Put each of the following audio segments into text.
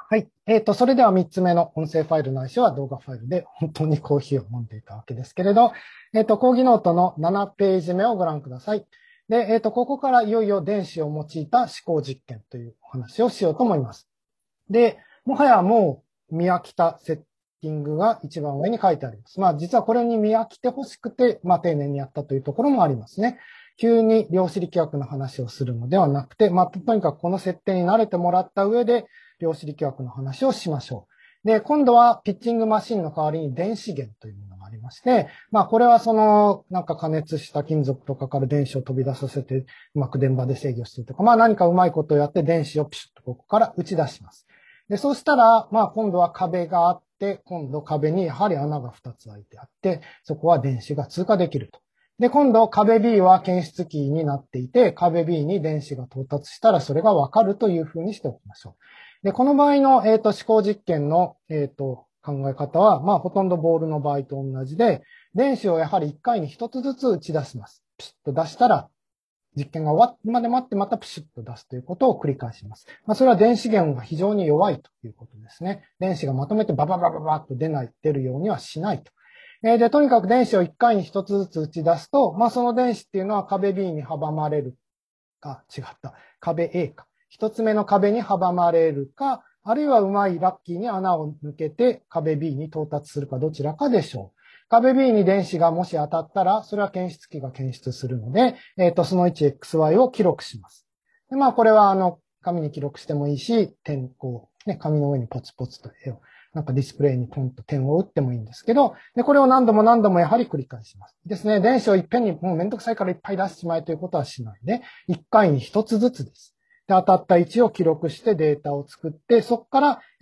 はい。それでは3つ目の音声ファイルないしは動画ファイルで本当にコーヒーを飲んでいたわけですけれど、講義ノートの7ページ目をご覧ください。で、ここからいよいよ電子を用いた思考実験というお話をしようと思います。で、もはやもう見飽きたセッティングが一番上に書いてあります。実はこれに見飽きてほしくて、丁寧にやったというところもありますね。急に量子力学の話をするのではなくて、とにかくこの設定に慣れてもらった上で、量子力学の話をしましょう。で、今度はピッチングマシンの代わりに電子源というものがありまして、これは加熱した金属とかから電子を飛び出させて、うまく電場で制御してとか、何かうまいことをやって電子をピシュッとここから打ち出します。で、そうしたら、今度は壁があって、今度壁にやはり穴が2つ開いてあって、そこは電子が通過できると。で、今度壁 B は検出キーになっていて、壁 B に電子が到達したらそれがわかるというふうにしておきましょう。で、この場合の、思考実験の、考え方は、ほとんどボールの場合と同じで、電子をやはり1回に1つずつ打ち出します。ピシッと出したら、実験が終わるまで待ってまたピシッと出すということを繰り返します。それは電子源が非常に弱いということですね。電子がまとめてバババババッと出るようにはしないと。で、とにかく電子を1回に1つずつ打ち出すと、その電子っていうのは壁 B に阻まれるか、違った。壁 A か。一つ目の壁に阻まれるか、あるいはうまいラッキーに穴を抜けて壁 B に到達するかどちらかでしょう。壁 B に電子がもし当たったら、それは検出器が検出するので、その 1xy を記録します。で、これは紙に記録してもいいし、紙の上にポツポツと絵を、ディスプレイにポンと点を打ってもいいんですけど、で、これを何度も何度もやはり繰り返します。ですね、電子をいっぺんにもうめんどくさいからいっぱい出してしまえということはしないで、1回に1つずつです。で、当たった位置を記録してデータを作って、そこから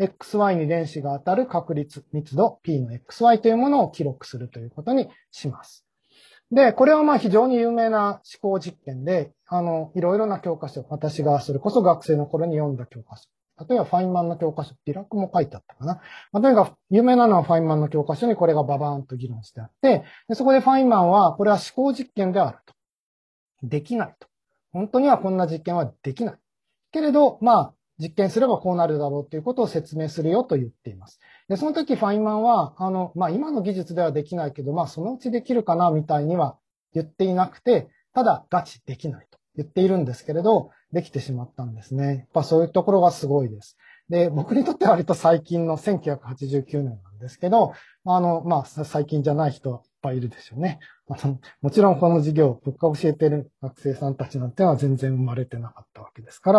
XY に電子が当たる確率、密度 P の XY というものを記録するということにします。で、これは非常に有名な思考実験で、いろいろな教科書、私がそれこそ学生の頃に読んだ教科書。例えばファインマンの教科書、ディラックも書いてあったかな。とにかく有名なのはファインマンの教科書にこれがババーンと議論してあって、でそこでファインマンは、これは思考実験であると。できないと。本当にはこんな実験はできない。けれど、実験すればこうなるだろうということを説明するよと言っています。で、その時ファインマンは、今の技術ではできないけど、そのうちできるかなみたいには言っていなくて、ただガチできないと言っているんですけれど、できてしまったんですね。やっぱそういうところがすごいです。で、僕にとっては割と最近の1989年なんですけど、最近じゃない人はいっぱいいるでしょうね。もちろんこの授業、僕が教えている学生さんたちなんてのは全然生まれてなかったわけですから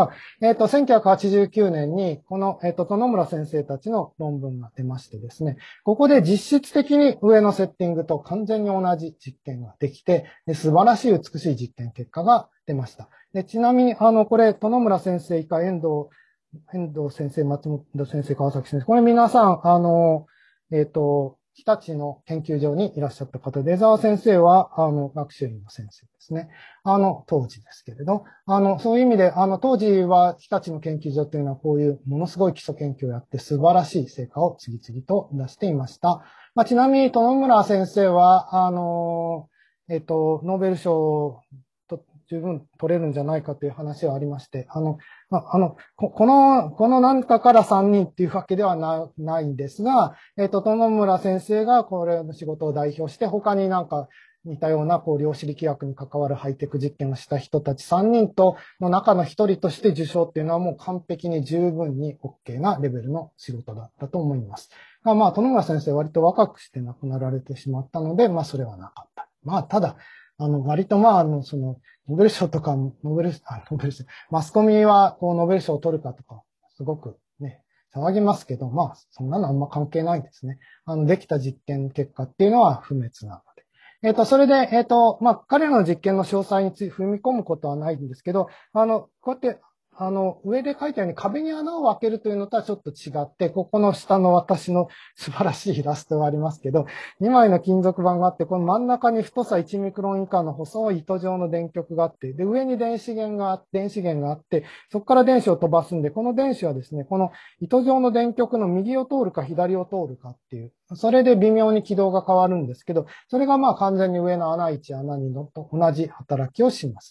、1989年に、この、殿村先生たちの論文が出ましてですね、ここで実質的に上のセッティングと完全に同じ実験ができて、素晴らしい美しい実験結果が出ました。でちなみに、これ、殿村先生以下、遠藤先生、松本先生、川崎先生、これ皆さん、日立の研究所にいらっしゃった方で、江沢先生は、学習院の先生ですね。当時ですけれど、そういう意味で、当時は日立の研究所というのはこういうものすごい基礎研究をやって素晴らしい成果を次々と出していました。ちなみに、殿村先生は、ノーベル賞と十分取れるんじゃないかという話はありまして、この中から3人っていうわけではないんですが、殿村先生がこれの仕事を代表して、他に似たような、量子力学に関わるハイテク実験をした人たち3人の中の1人として受賞っていうのはもう完璧に十分に OK なレベルの仕事だったと思います。殿村先生割と若くして亡くなられてしまったので、それはなかった。ただ、割とノーベル賞とか、マスコミはノーベル賞を取るかとか、すごくね、騒ぎますけど、そんなのあんま関係ないですね。できた実験結果っていうのは不滅なので。それで、彼らの実験の詳細に踏み込むことはないんですけど、こうやって、上で書いたように壁に穴を開けるというのとはちょっと違って、ここの下の私の素晴らしいイラストがありますけど、2枚の金属板があって、この真ん中に太さ1ミクロン以下の細い糸状の電極があって、で、上に電子源があって、そこから電子を飛ばすんで、この電子はですね、この糸状の電極の右を通るか左を通るかっていう、それで微妙に軌道が変わるんですけど、それが完全に上の穴1、穴2のと同じ働きをします。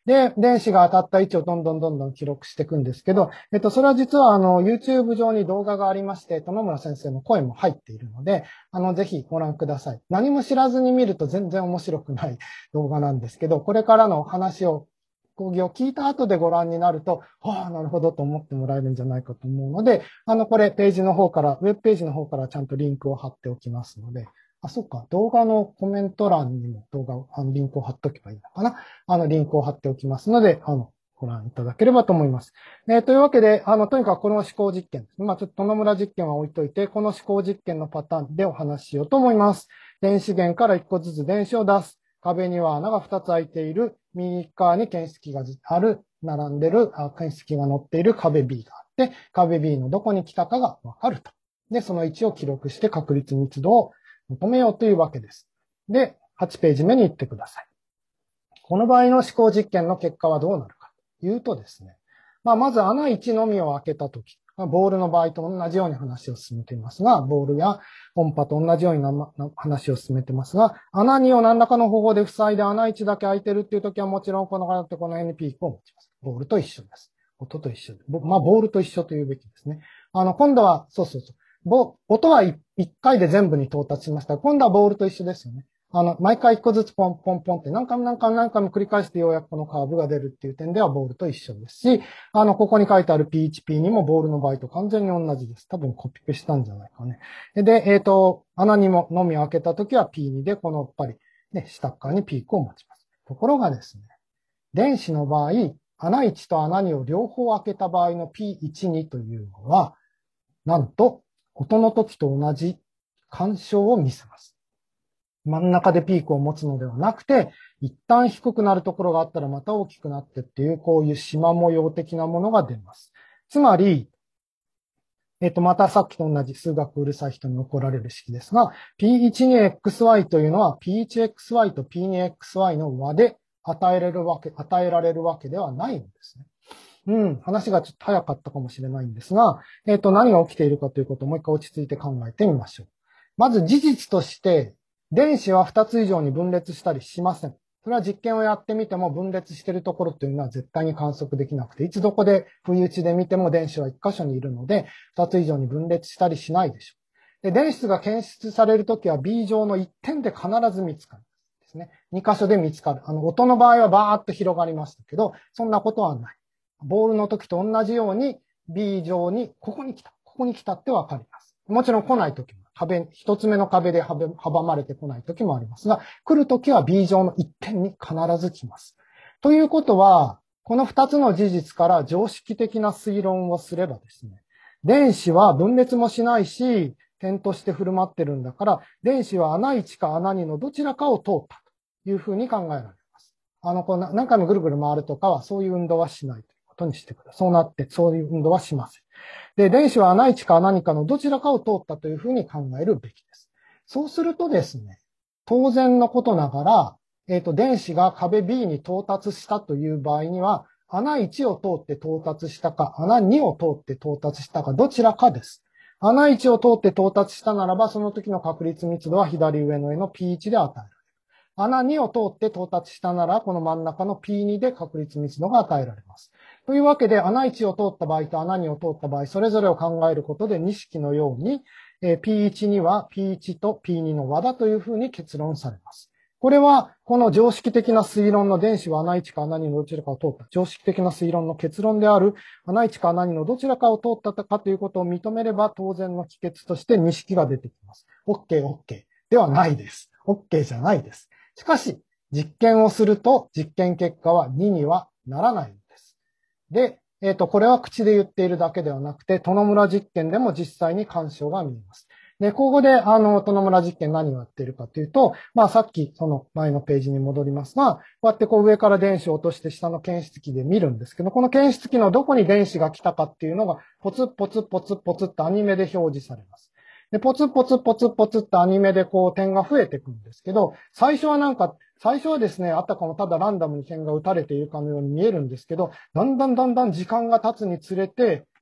で、電子が当たった位置をどんどん記録していくんですけど、それは実はYouTube 上に動画がありまして、殿村先生の声も入っているので、ぜひご覧ください。何も知らずに見ると全然面白くない動画なんですけど、これからの話を、講義を聞いた後でご覧になると、ああ、なるほどと思ってもらえるんじゃないかと思うので、これページの方から、ウェブページの方からちゃんとリンクを貼っておきますので、そうか。動画のコメント欄にもリンクを貼っておけばいいのかな。リンクを貼っておきますので、ご覧いただければと思います。というわけで、とにかくこの思考実験ですね。ちょっと殿村実験は置いといて、この思考実験のパターンでお話ししようと思います。電子源から1個ずつ電子を出す。壁には穴が2つ開いている。右側に検出器が並んでる、検出器が載っている壁 B があって、壁 B のどこに来たかがわかると。で、その位置を記録して確率密度を求めようというわけです。で、8ページ目に行ってください。この場合の思考実験の結果はどうなるかというとですね、まず穴1のみを開けたとき、ボールの場合と同じように話を進めていますが、ボールや音波と同じように話を進めていますが、穴2を何らかの方法で塞いで穴1だけ開いてるっていうときはもちろんこの方ってこの NP を持ちます。ボールと一緒です。音と一緒で。ボールと一緒というべきですね。今度は、音は1回で全部に到達しました。今度はボールと一緒ですよね。毎回1個ずつポンポンポンって何回も繰り返してようやくこのカーブが出るっていう点ではボールと一緒ですし、ここに書いてある P1、P2 もボールの場合と完全に同じです。多分コピペしたんじゃないかね。で、穴にものみを開けたときは P2 でこのやっぱりね、下側にピークを持ちます。ところがですね、電子の場合、穴1と穴2を両方開けた場合の P1、2というのは、なんと、音の時と同じ干渉を見せます。真ん中でピークを持つのではなくて、一旦低くなるところがあったらまた大きくなってっていう、こういう縞模様的なものが出ます。つまり、またさっきと同じ数学うるさい人に怒られる式ですが、P12XY というのは P1XY と P2XY の和で与えられるわけではないんですね。話がちょっと早かったかもしれないんですが、何が起きているかということをもう一回落ち着いて考えてみましょう。まず事実として、電子は2つ以上に分裂したりしません。それは実験をやってみても分裂しているところというのは絶対に観測できなくて、いつどこで不意打ちで見ても電子は1箇所にいるので、2つ以上に分裂したりしないでしょう。で、電子が検出されるときは B 上の1点で必ず見つかる。ですね。2箇所で見つかる。音の場合はバーッと広がりましたけど、そんなことはない。ボールの時と同じように B 上にここに来たってわかります。もちろん来ない時も、一つ目の壁で阻まれてこない時もありますが、来る時は B 上の一点に必ず来ます。ということは、この二つの事実から常識的な推論をすればですね、電子は分裂もしないし、点として振る舞ってるんだから、電子は穴1か穴2のどちらかを通ったというふうに考えられます。何回もぐるぐる回るとかは、そういう運動はしないということにしてください。そうなって、そういう運動はしません。で、電子は穴1か穴2かのどちらかを通ったというふうに考えるべきです。そうするとですね、当然のことながら、電子が壁 B に到達したという場合には、穴1を通って到達したか、穴2を通って到達したか、どちらかです。穴1を通って到達したならば、その時の確率密度は左上の絵の P1 で与えられる。穴2を通って到達したなら、この真ん中の P2 で確率密度が与えられます。というわけで、穴1を通った場合と穴2を通った場合、それぞれを考えることで、2式のように、P1 には P1 と P2 の和だというふうに結論されます。これは、この常識的な推論の電子は穴1か穴2のどちらかを通った、常識的な推論の結論である、穴1か穴2のどちらかを通ったかということを認めれば、当然の帰結として2式が出てきます。OK ではないです。OK じゃないです。しかし、実験をすると、実験結果は2にはならないんです。で、これは口で言っているだけではなくて、殿村実験でも実際に干渉が見えます。で、ここで、殿村実験何をやっているかというと、さっき、その前のページに戻りますが、こうやって上から電子を落として下の検出器で見るんですけど、この検出器のどこに電子が来たかっていうのが、ポツポツポツポツってアニメで表示されます。で、ポツポツポツポツってアニメで点が増えていくんですけど、最初はですね、あたかもただランダムに点が打たれているかのように見えるんですけど、だんだん時間が経つにつれて、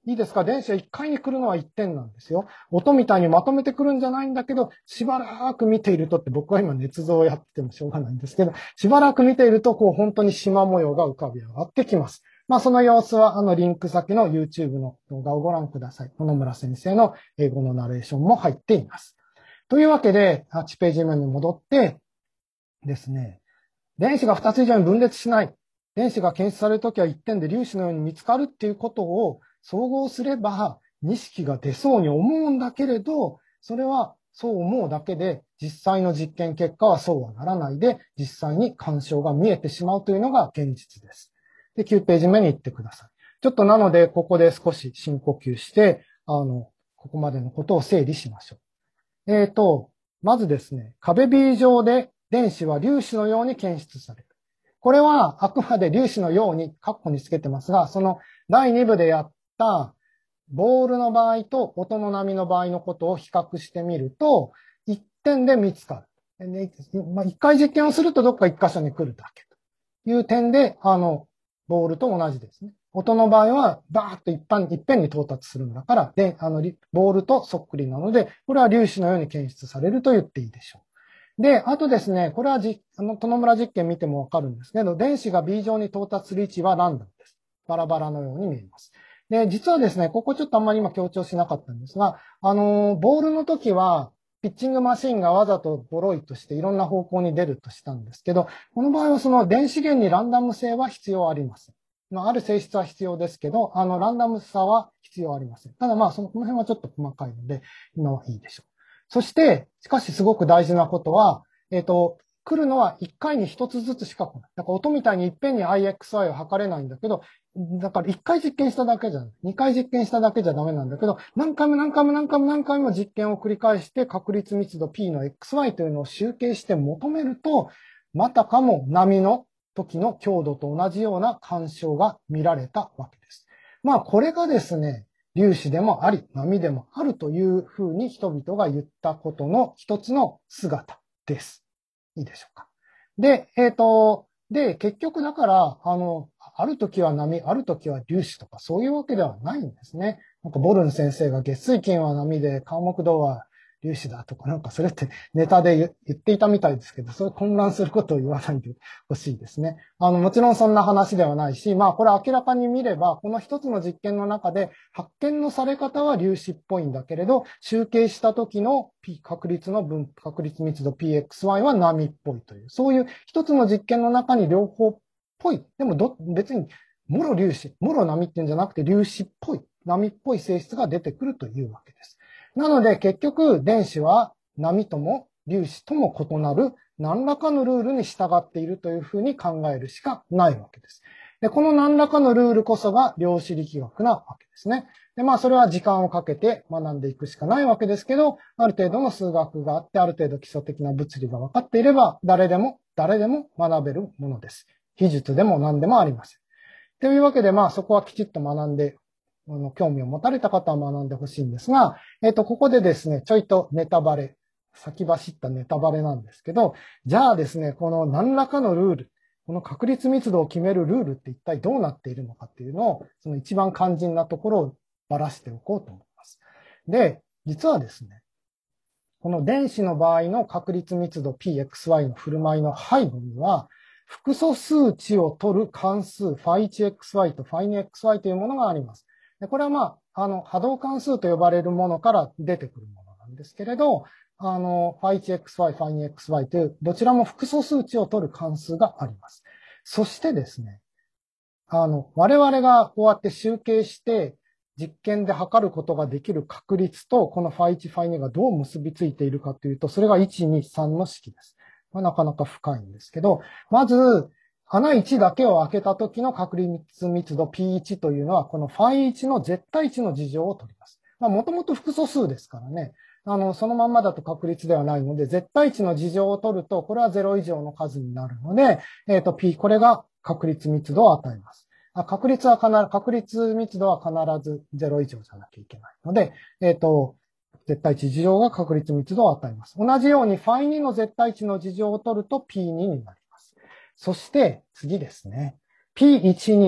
いいですか？電子は1回に来るのは1点なんですよ。音みたいにまとめてくるんじゃないんだけど、しばらく見ているとって僕は今捏造をやっててもしょうがないんですけど、しばらく見ていると、こう本当に縞模様が浮かび上がってきます。その様子はリンク先の YouTube の動画をご覧ください。野々村先生の英語のナレーションも入っています。というわけで、8ページ目に戻ってですね、電子が2つ以上に分裂しない。電子が検出されるときは1点で粒子のように見つかるっていうことを総合すれば、2式が出そうに思うんだけれど、それはそう思うだけで、実際の実験結果はそうはならないで、実際に干渉が見えてしまうというのが現実です。で、9ページ目に行ってください。ちょっとなので、ここで少し深呼吸して、ここまでのことを整理しましょう。まずですね、壁 B 上で電子は粒子のように検出される。これはあくまで粒子のようにカッコにつけてますが、その第2部でやったボールの場合と音の波の場合のことを比較してみると、1点で見つかる。1回実験をするとどっか1箇所に来るだけという点で、ボールと同じですね。音の場合はバーッといっぺんに到達するんだから、で、ボールとそっくりなので、これは粒子のように検出されると言っていいでしょう。で、あとですね、これは殿村実験見てもわかるんですけど、電子が B 上に到達する位置はランダムです。バラバラのように見えます。で、実はですね、ここちょっとあんまり今強調しなかったんですが、ボールの時は、ピッチングマシンがわざとボロいとしていろんな方向に出るとしたんですけど、この場合はその電子源にランダム性は必要ありません。ある性質は必要ですけど、ランダムさは必要ありません。ただこの辺はちょっと細かいので、今はいいでしょう。そして、しかしすごく大事なことは、来るのは1回に1つずつしか来ない。だから音みたいにいっぺんに IXY を測れないんだけど、だから1回実験しただけじゃない。2回実験しただけじゃダメなんだけど、何回も実験を繰り返して確率密度 P の XY というのを集計して求めると、またかも波の時の強度と同じような干渉が見られたわけです。これがですね、粒子でもあり、波でもあるというふうに人々が言ったことの一つの姿です。いいでしょうか。で、結局だから、ある時は波、ある時は粒子とかそういうわけではないんですね。ボルン先生が月水金は波で、カ木土は粒子だとか、それってネタで言っていたみたいですけど、そういう混乱することを言わないでほしいですね。もちろんそんな話ではないし、これ明らかに見れば、この一つの実験の中で発見のされ方は粒子っぽいんだけれど、集計した時の確率密度 PXY は波っぽいという、そういう一つの実験の中に両方っぽい。でも別に、もろ粒子、もろ波っていうんじゃなくて粒子っぽい、波っぽい性質が出てくるというわけです。なので結局電子は波とも粒子とも異なる何らかのルールに従っているというふうに考えるしかないわけです。で、この何らかのルールこそが量子力学なわけですね。で、それは時間をかけて学んでいくしかないわけですけど、ある程度の数学があって、ある程度基礎的な物理が分かっていれば、誰でも学べるものです。技術でも何でもありません。というわけで、そこはきちっと学んで、興味を持たれた方は学んでほしいんですが、ここでですね、ちょいとネタバレ、先走ったネタバレなんですけど、じゃあですね、この何らかのルール、この確率密度を決めるルールって一体どうなっているのかっていうのを、その一番肝心なところをばらしておこうと思います。で、実はですね、この電子の場合の確率密度 Pxy の振る舞いの背後には、複素数値を取る関数 φ1xy と φ2xy というものがあります。でこれは波動関数と呼ばれるものから出てくるものなんですけれど、φ1xy、φ2xy というどちらも複素数値を取る関数があります。そしてですね、我々がこうやって集計して実験で測ることができる確率とこの φ1、φ2 がどう結びついているかというと、それが1、2、3の式です。なかなか深いんですけど、まず、穴1だけを開けた時の確率密度 P1 というのは、この φ1 の絶対値の事情を取ります。もともと複素数ですからね。そのまんまだと確率ではないので、絶対値の事情を取ると、これは0以上の数になるので、P、これが確率密度を与えます。確率密度は必ず0以上じゃなきゃいけないので、絶対値事情が確率密度を与えます。同じように φ2 の絶対値の事情を取ると P2 になります。そして次ですね。P12。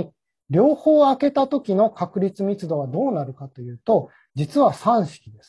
両方開けた時の確率密度はどうなるかというと、実は3式です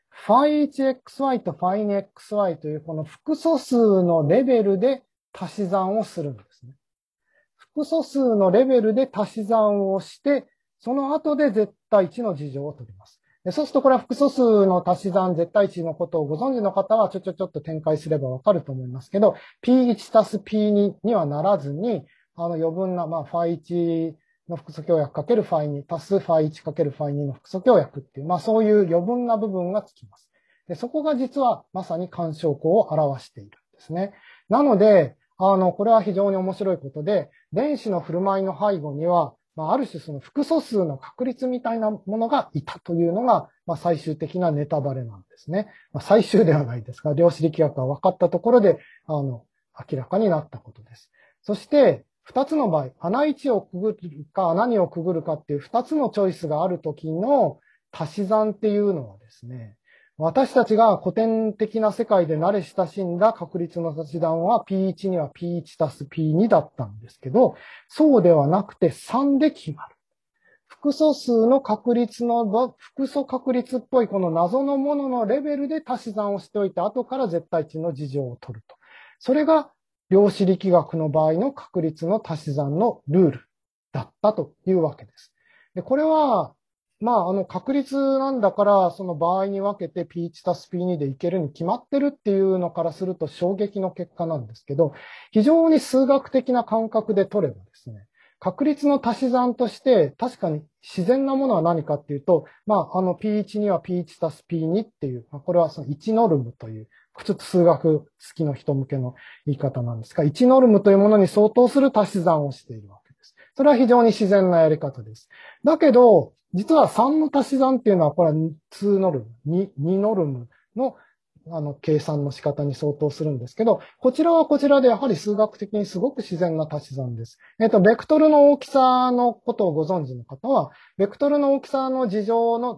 。φ1xy と φ2xy というこの複素数のレベルで足し算をするんですね。複素数のレベルで足し算をして、その後で絶対値の事情を取ります。そうするとこれは複素数の足し算絶対値のことをご存知の方はちょっと展開すればわかると思いますけど、P1 足す P2 にはならずに、余分な、φ1 の複素協約かける φ2 足す φ1 かける φ2 の複素協約っていう、そういう余分な部分がつきます。で、そこが実はまさに干渉項を表しているんですね。なので、これは非常に面白いことで、電子の振る舞いの背後には、ある種その複素数の確率みたいなものがいたというのが、最終的なネタバレなんですね。最終ではないですが、量子力学が分かったところで、明らかになったことです。そして、二つの場合、穴1をくぐるか穴2をくぐるかっていう二つのチョイスがあるときの足し算っていうのはですね、私たちが古典的な世界で慣れ親しんだ確率の足し算は P1 には P1 足す P2 だったんですけど、そうではなくて3で決まる。複素数の確率の、複素確率っぽいこの謎のもののレベルで足し算をしておいて、後から絶対値の事情を取ると。それが量子力学の場合の確率の足し算のルールだったというわけです。で、これは、確率なんだから、その場合に分けて P1 足す P2 でいけるに決まってるっていうのからすると衝撃の結果なんですけど、非常に数学的な感覚で取ればですね、確率の足し算として確かに自然なものは何かっていうと、P1 には P1 足す P2 っていう、これはその1ノルムという、ちょっと数学好きの人向けの言い方なんですが、1ノルムというものに相当する足し算をしているわけです。それは非常に自然なやり方です。だけど、実は3の足し算っていうのは、これは2ノルム、2ノルムの計算の仕方に相当するんですけど、こちらはこちらでやはり数学的にすごく自然な足し算です。ベクトルの大きさのことをご存知の方は、ベクトルの大きさの事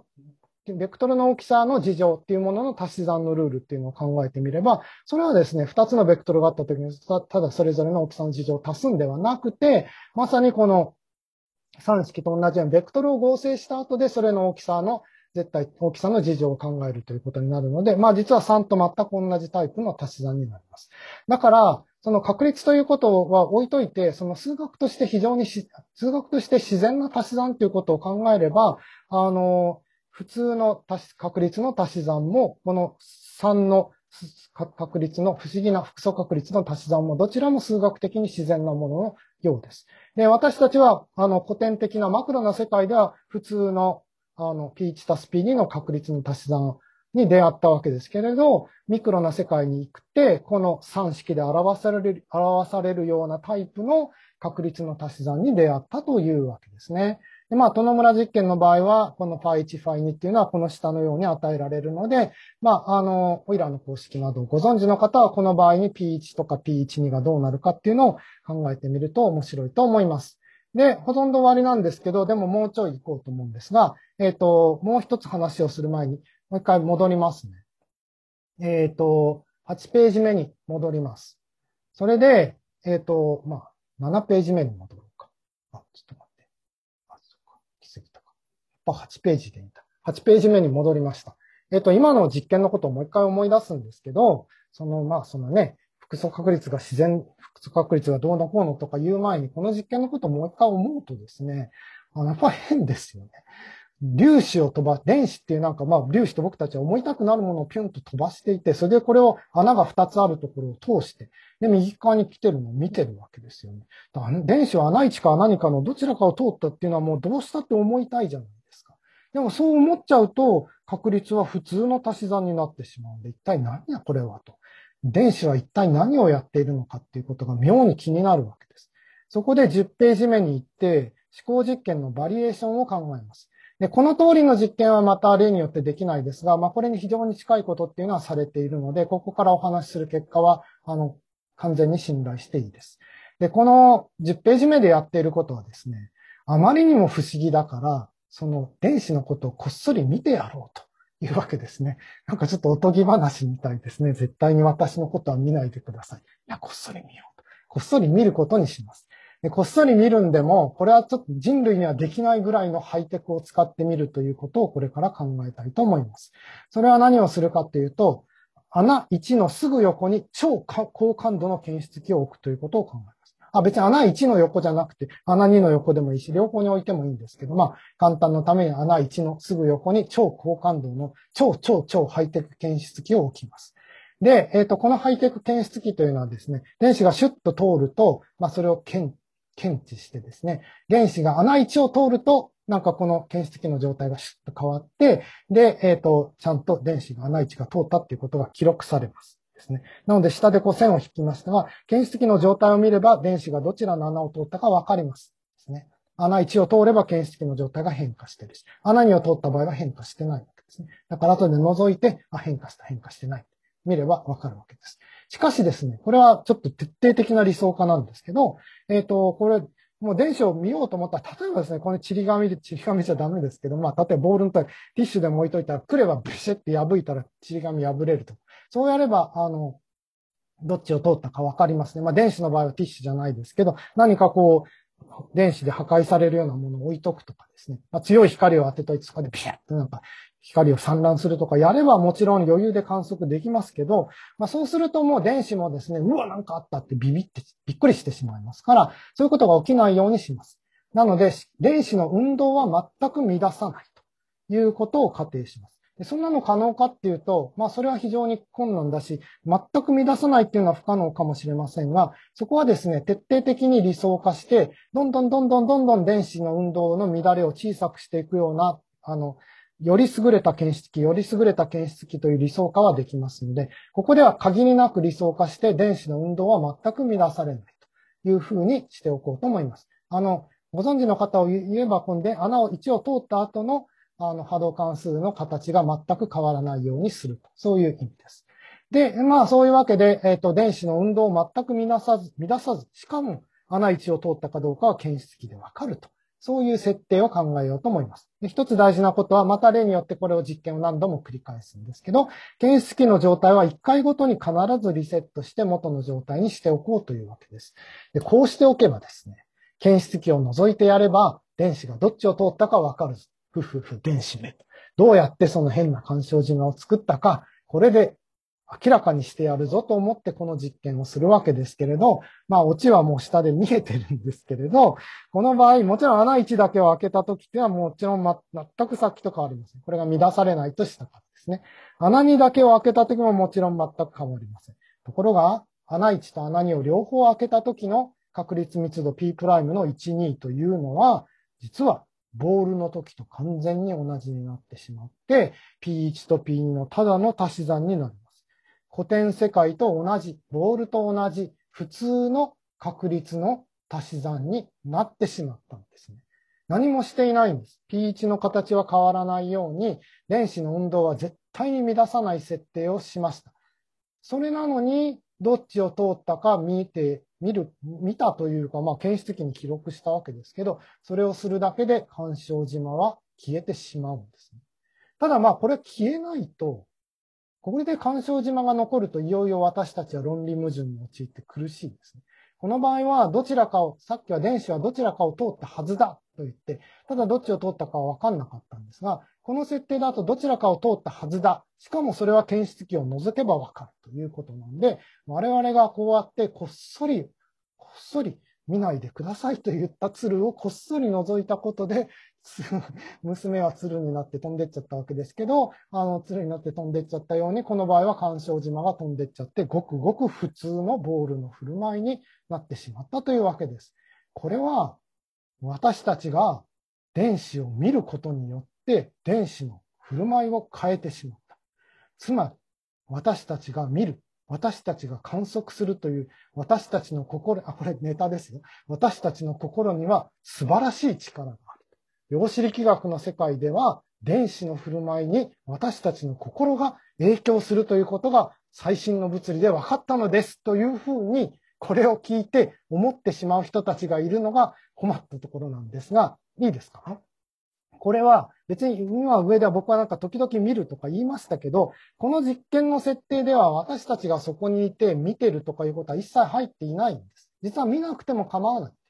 情っていうものの足し算のルールっていうのを考えてみれば、それはですね、2つのベクトルがあったときに、ただそれぞれの大きさの事情を足すんではなくて、まさにこの3式と同じようにベクトルを合成した後でそれの大きさの絶対大きさの事情を考えるということになるので、実は3と全く同じタイプの足し算になります。だから、その確率ということは置いといて、その数学として自然な足し算ということを考えれば、普通の確率の足し算も、この3の確率の不思議な複素確率の足し算もどちらも数学的に自然なもののようです。で、私たちは、古典的なマクロな世界では普通の、P1 足す P2 の確率の足し算に出会ったわけですけれど、ミクロな世界に行って、この3式で表されるようなタイプの確率の足し算に出会ったというわけですね。で、殿村実験の場合は、この φ1、φ2 っていうのはこの下のように与えられるので、オイラーの公式などをご存知の方は、この場合に P1 とか P12 がどうなるかっていうのを考えてみると面白いと思います。で、ほとんど終わりなんですけど、でももうちょい行こうと思うんですが、もう一つ話をする前に、もう一回戻りますね。8ページ目に戻ります。それで、7ページ目に戻ろうか。ちょっと待って。そうか。来すぎたか。やっぱ8ページでいいんだ。8ページ目に戻りました。今の実験のことをもう一回思い出すんですけど、複素確率がどうのこうのとか言う前に、この実験のことをもう一回思うとですね、やっぱり変ですよね。電子っていう粒子と僕たちは思いたくなるものをピュンと飛ばしていて、それでこれを穴が2つあるところを通して、で、右側に来てるのを見てるわけですよね。だから電子は穴1か穴2かのどちらかを通ったっていうのはもうどうしたって思いたいじゃないですか。でもそう思っちゃうと、確率は普通の足し算になってしまうんで、一体何やこれはと。電子は一体何をやっているのかっていうことが妙に気になるわけです。そこで10ページ目に行って、思考実験のバリエーションを考えます。で、この通りの実験はまた例によってできないですが、これに非常に近いことっていうのはされているので、ここからお話しする結果は、完全に信頼していいです。で、この10ページ目でやっていることはですね、あまりにも不思議だから、その電子のことをこっそり見てやろうというわけですね。ちょっとおとぎ話みたいですね。絶対に私のことは見ないでください。いや、こっそり見ようと。こっそり見ることにします。 こっそり見るんでも、これはちょっと人類にはできないぐらいのハイテクを使ってみるということをこれから考えたいと思います。それは何をするかというと、穴1のすぐ横に超高感度の検出器を置くということを考えます。別に穴1の横じゃなくて、穴2の横でもいいし、両方に置いてもいいんですけど、簡単のために穴1のすぐ横に超高感度の超ハイテク検出器を置きます。で、このハイテク検出器というのはですね、電子がシュッと通ると、それを検知してですね、電子が穴1を通ると、この検出器の状態がシュッと変わって、で、ちゃんと電子が穴1が通ったっていうことが記録されますですね。なので、下で線を引きましたが、検出器の状態を見れば、電子がどちらの穴を通ったかわかりますですね。穴1を通れば検出器の状態が変化してるし、穴2を通った場合は変化してないわけですね。だから後で覗いて、変化してない。見ればわかるわけです。しかしですね、これはちょっと徹底的な理想化なんですけど、これ、もう電子を見ようと思ったら、例えばですね、このちり紙じゃダメですけど、例えばボールのティッシュでも置いといたら、来ればブシェって破いたらちり紙破れると。そうやれば、どっちを通ったかわかりますね。電子の場合はティッシュじゃないですけど、何か電子で破壊されるようなものを置いとくとかですね。強い光を当てといて、そこでビシャッと光を散乱するとかやればもちろん余裕で観測できますけど、そうするともう電子もですね、うわ、なんかあったってびっくりしてしまいますから、そういうことが起きないようにします。なので、電子の運動は全く乱さないということを仮定します。そんなの可能かっていうと、それは非常に困難だし、全く乱さないっていうのは不可能かもしれませんが、そこはですね、徹底的に理想化して、どんどん電子の運動の乱れを小さくしていくような、より優れた検出器という理想化はできますので、ここでは限りなく理想化して電子の運動は全く乱されないというふうにしておこうと思います。ご存知の方を言えば、今度穴を1を通った後の波動関数の形が全く変わらないようにすると。そういう意味です。で、そういうわけで、電子の運動を全く乱さず、しかも穴1を通ったかどうかは検出器でわかると。そういう設定を考えようと思います。で、一つ大事なことは、また例によってこれを実験を何度も繰り返すんですけど、検出器の状態は1回ごとに必ずリセットして元の状態にしておこうというわけです。で、こうしておけばですね、検出器を除いてやれば、電子がどっちを通ったかわかる。電子め。どうやってその変な干渉島を作ったか、これで明らかにしてやるぞと思ってこの実験をするわけですけれど、オチはもう下で見えてるんですけれど、この場合、もちろん穴1だけを開けたときっていうのはもちろん全くさっきと変わりません。これが乱されないとしたからですね。穴2だけを開けたときももちろん全く変わりません。ところが、穴1と穴2を両方開けたときの確率密度 P' の1、2というのは、実はボールの時と完全に同じになってしまって、P1 と P2 のただの足し算になります。古典世界と同じ、ボールと同じ、普通の確率の足し算になってしまったんですね。何もしていないんです。P1 の形は変わらないように、電子の運動は絶対に乱さない設定をしました。それなのに、どっちを通ったか見たというか、検出器に記録したわけですけど、それをするだけで干渉島は消えてしまうんですね。ただこれ消えないと、これで干渉島が残るといよいよ私たちは論理矛盾に陥って苦しいですね。この場合はどちらかを、さっきは電子はどちらかを通ったはずだと言って、ただどっちを通ったかは分かんなかったんですが、この設定だとどちらかを通ったはずだ。しかもそれは検出器を除けば分かるということなんで、我々がこうやってこっそり見ないでくださいと言った鶴をこっそり覗いたことで、娘は鶴になって飛んでっちゃったわけですけど、鶴になって飛んでっちゃったように、この場合は干渉島が飛んでっちゃって、ごくごく普通のボールの振る舞いになってしまったというわけです。これは、私たちが電子を見ることによって、電子の振る舞いを変えてしまった。つまり、私たちが見る。私たちが観測するという、私たちの心、これネタですよ。私たちの心には素晴らしい力がある。量子力学の世界では、電子の振る舞いに私たちの心が影響するということが最新の物理で分かったのですというふうに、これを聞いて思ってしまう人たちがいるのが困ったところなんですが、いいですか？これは別に今上では僕は時々見るとか言いましたけど、この実験の設定では私たちがそこにいて見てるとかいうことは一切入っていないんです。実は見なくても構わないんです。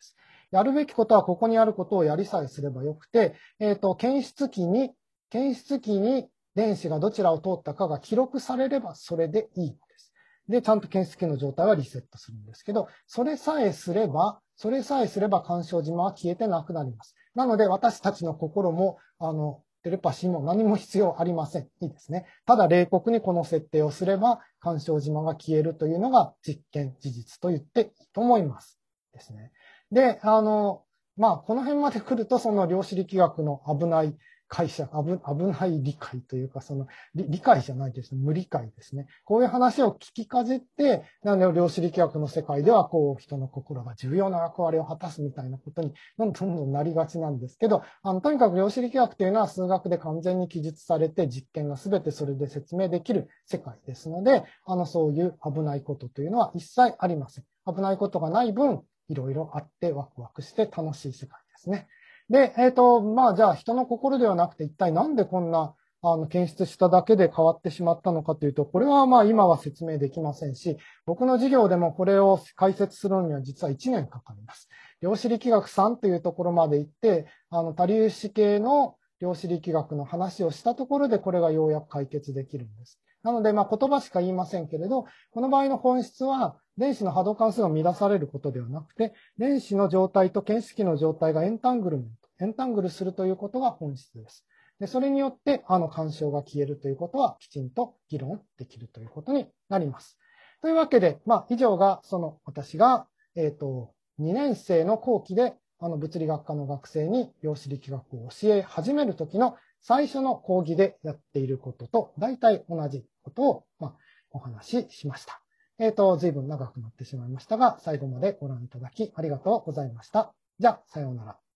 やるべきことはここにあることをやりさえすればよくて、検出器に電子がどちらを通ったかが記録されればそれでいいんです。で、ちゃんと検出器の状態はリセットするんですけど、それさえすれば干渉島は消えてなくなります。なので、私たちの心も、テレパシーも何も必要ありません。いいですね。ただ、冷酷にこの設定をすれば、干渉島が消えるというのが実験事実と言っていいと思います。ですね。で、この辺まで来ると、その量子力学の危ない解釈、危ない理解というか、理解じゃないですね。無理解ですね。こういう話を聞きかじって、量子力学の世界では、人の心が重要な役割を果たすみたいなことに、どんどんなりがちなんですけど、とにかく量子力学というのは数学で完全に記述されて、実験が全てそれで説明できる世界ですので、そういう危ないことというのは一切ありません。危ないことがない分、いろいろあってワクワクして楽しい世界ですね。で、じゃあ人の心ではなくて一体なんでこんな検出しただけで変わってしまったのかというと、これは今は説明できませんし、僕の授業でもこれを解説するには実は1年かかります。量子力学3というところまで行って、多粒子系の量子力学の話をしたところでこれがようやく解決できるんです。なので、言葉しか言いませんけれど、この場合の本質は、電子の波動関数が乱されることではなくて、電子の状態と検出器の状態がエンタングルするということが本質です。で、それによって、干渉が消えるということは、きちんと議論できるということになります。というわけで、以上が、私が、2年生の後期で、物理学科の学生に量子力学を教え始めるときの最初の講義でやっていることと、大体同じことを、お話ししました。随分長くなってしまいましたが、最後までご覧いただきありがとうございました。じゃあ、さようなら。